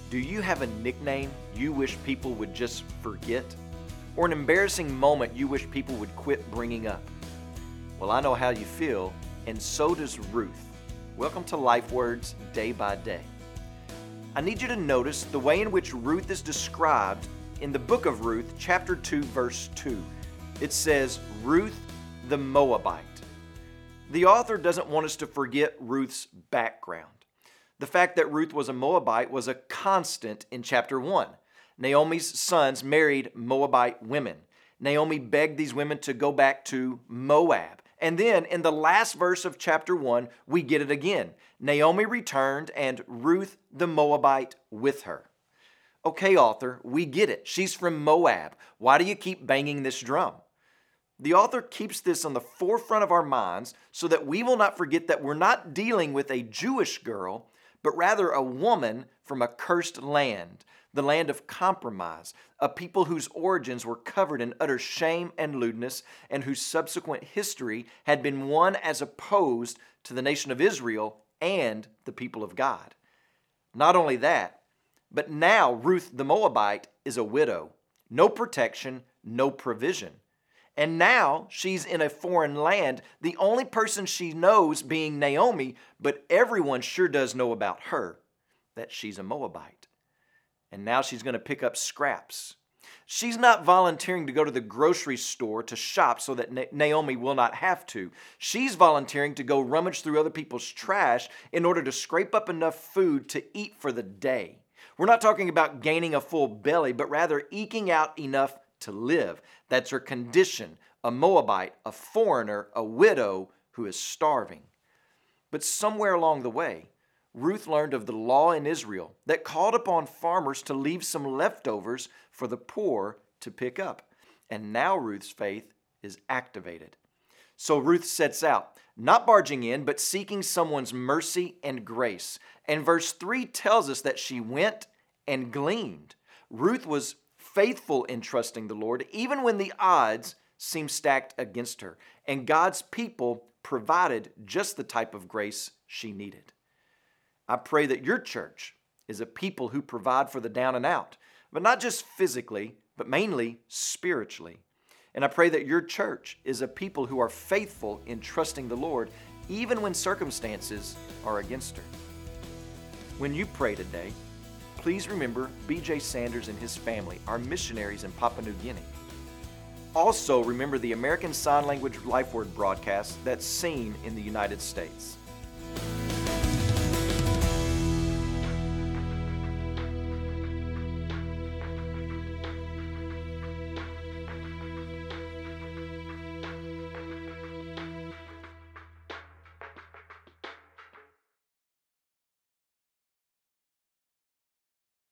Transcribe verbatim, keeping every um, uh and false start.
Do you have a nickname you wish people would just forget? Or an embarrassing moment you wish people would quit bringing up? Well, I know how you feel, and so does Ruth. Welcome to Life Words Day by Day. I need you to notice the way in which Ruth is described in the book of Ruth, chapter two, verse two. It says, Ruth the Moabite. The author doesn't want us to forget Ruth's background. The fact that Ruth was a Moabite was a constant in chapter one. Naomi's sons married Moabite women. Naomi begged these women to go back to Moab. And then in the last verse of chapter one, we get it again. Naomi returned and Ruth the Moabite with her. Okay, author, we get it. She's from Moab. Why do you keep banging this drum? The author keeps this on the forefront of our minds so that we will not forget that we're not dealing with a Jewish girl, but rather a woman from a cursed land, the land of compromise, a people whose origins were covered in utter shame and lewdness, and whose subsequent history had been one as opposed to the nation of Israel and the people of God. Not only that, but now Ruth the Moabite is a widow. No protection, no provision. And now she's in a foreign land, the only person she knows being Naomi, but everyone sure does know about her, that she's a Moabite. And now she's going to pick up scraps. She's not volunteering to go to the grocery store to shop so that Na- Naomi will not have to. She's volunteering to go rummage through other people's trash in order to scrape up enough food to eat for the day. We're not talking about gaining a full belly, but rather eking out enough to live. That's her condition, a Moabite, a foreigner, a widow who is starving. But somewhere along the way, Ruth learned of the law in Israel that called upon farmers to leave some leftovers for the poor to pick up. And now Ruth's faith is activated. So Ruth sets out, not barging in, but seeking someone's mercy and grace. And verse three tells us that she went and gleaned. Ruth was faithful in trusting the Lord, even when the odds seemed stacked against her. And God's people provided just the type of grace she needed. I pray that your church is a people who provide for the down and out, but not just physically, but mainly spiritually. And I pray that your church is a people who are faithful in trusting the Lord, even when circumstances are against her. When you pray today, please remember B J Sanders and his family are missionaries in Papua New Guinea. Also, remember the American Sign Language Life Word broadcast that's seen in the United States.